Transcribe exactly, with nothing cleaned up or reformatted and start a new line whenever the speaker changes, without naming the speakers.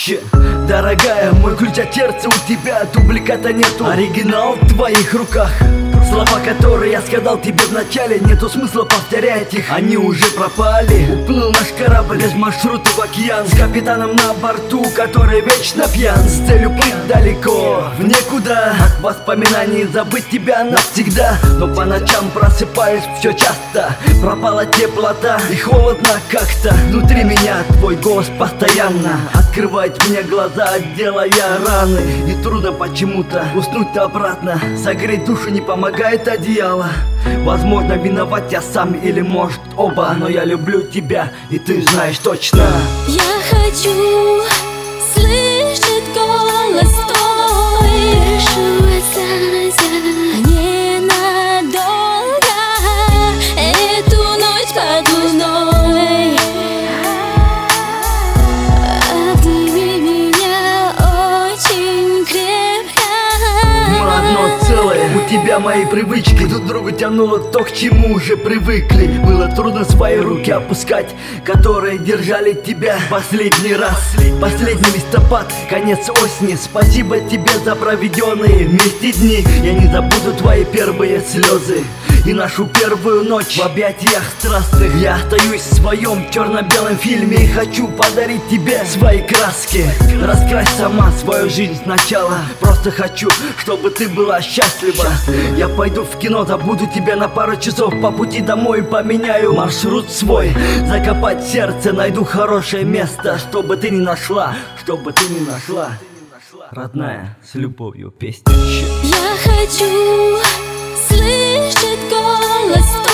Щ. Дорогая, мой ключ от сердца у тебя, дубликата нету, оригинал в твоих руках. Слова, которые я сказал тебе вначале, нету смысла повторять их, они уже пропали. Уплыл наш корабль без маршрута в океан, с капитаном на борту, который вечно пьян, с целью плыть далеко в никуда, от воспоминаний забыть тебя навсегда. Но по ночам просыпаюсь все часто, пропала теплота и холодно как-то. Внутри меня твой голос постоянно открывает мне глаза, делая раны. И трудно почему-то уснуть обратно, согреть душу не помогает одеяло. Возможно, виноват я сам или может оба, но я люблю тебя, и ты знаешь точно.
Я хочу слышать голос твой, прошу остаться ненадолго эту ночь под луной. Обними меня очень крепко.
Мы одно целое, у тебя мои привычки, друг другу тянуло то, к чему уже привыкли. Было трудно свои руки опускать, которые держали тебя последний раз. Последний листопад, конец осени, спасибо тебе за проведенные вместе дни. Я не забуду твои первые слезы и нашу первую ночь в объятиях страстных. Я остаюсь в своем черно-белом фильме и хочу подарить тебе свои краски. Раскрась сама свою жизнь сначала, просто хочу, чтобы ты была счастлива. Я пойду в кино, забуду тебя на пару часов, по пути домой поменяю маршрут свой. Закопать сердце, найду хорошее место, чтобы ты не нашла, чтобы ты не нашла. Родная, с любовью, песня.
Я хочу слышать голос